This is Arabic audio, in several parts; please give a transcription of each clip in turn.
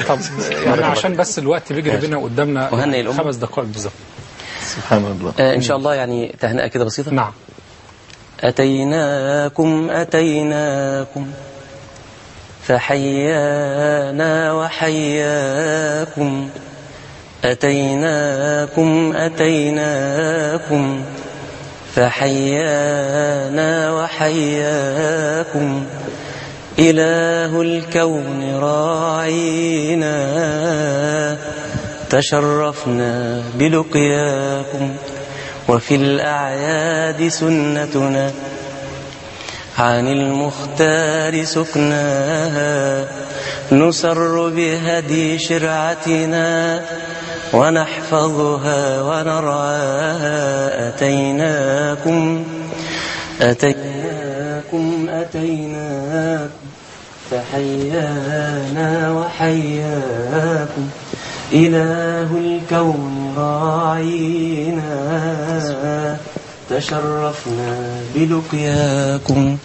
طب يعني عشان بس الوقت بيجري بينا وقدامنا 5 دقائق بالظبط. سبحان الله. إن شاء الله يعني تهنئة كده بسيطة. نعم. أتيناكم فحيانا وحياكم، أتيناكم فحيانا وحياكم، إله الكون راعينا تشرفنا بلقياكم، وفي الأعياد سنتنا عن المختار سكناها، نسر بهدي شرعتنا ونحفظها ونرعاها. أتيناكم فحيانا وحياكم، إله الكون راعينا تشرفنا بلقياكم.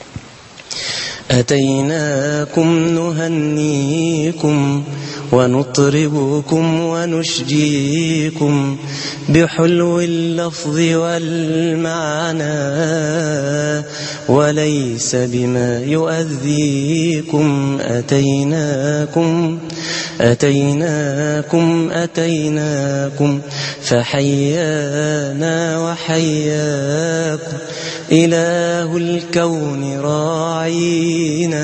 أتيناكم نهنيكم ونطربكم ونشجيكم بحلو اللفظ والمعنى، وليس بما يؤذيكم. أتيناكم فحيانا وحياكم، إله الكون راعينا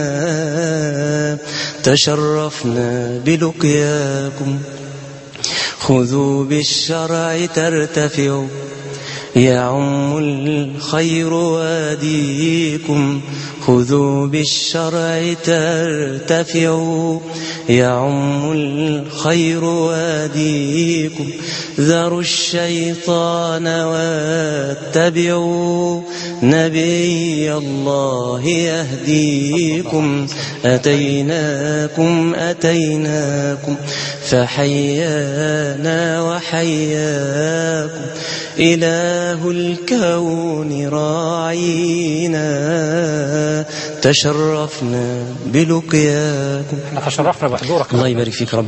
تشرفنا بلقياكم. خذوا بالشرع ترتفعوا يعم الخير واديكم، خذوا بالشرع ترتفعوا يعم الخير واديكم، ذروا الشيطان واتبعوا نبي الله يهديكم. أتيناكم فحيانا وحياكم، إله الكون راعينا تشرفنا بلقياكم. احنا تشرفنا بحضورك. الله يبارك فيك رب.